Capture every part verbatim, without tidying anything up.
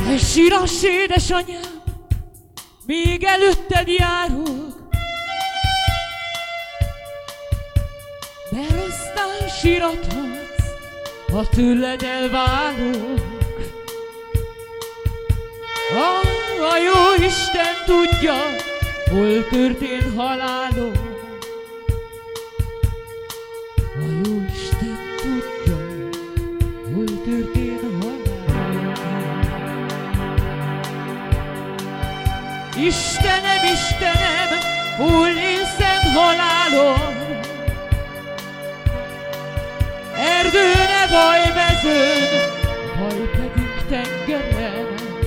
Te sírass, édesanyám, még előtted járok, mert aztán sírathatsz, ha tőled elválok. Ah, a jó Isten tudja, hol történt halálom. A jó Isten tudja, hol történt halálom. Istenem, Istenem, hol él szent halálom? Erdőne vagy mezőn, vagy pedig tengeren.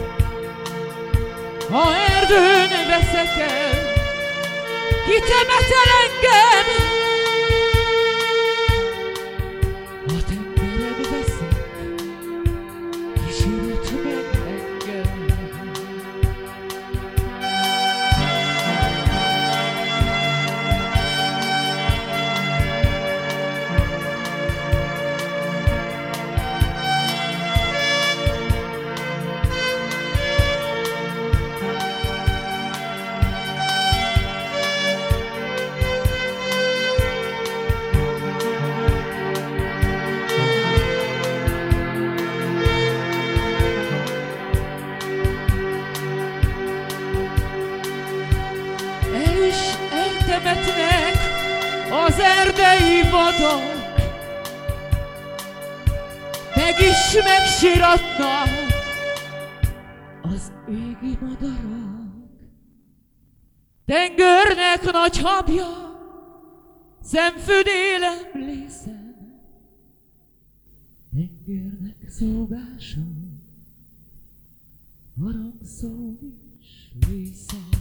Ha erdőn veszek el, ki temetel engem? Ha tengeren veszek, ki sírat meg engem? Eltemetnek az erdei vadak, meg is megsiratnak az égi madarak. Tengörnek nagy habja, szemfüdél emlészem, tengernek szógása, harangszó is részem.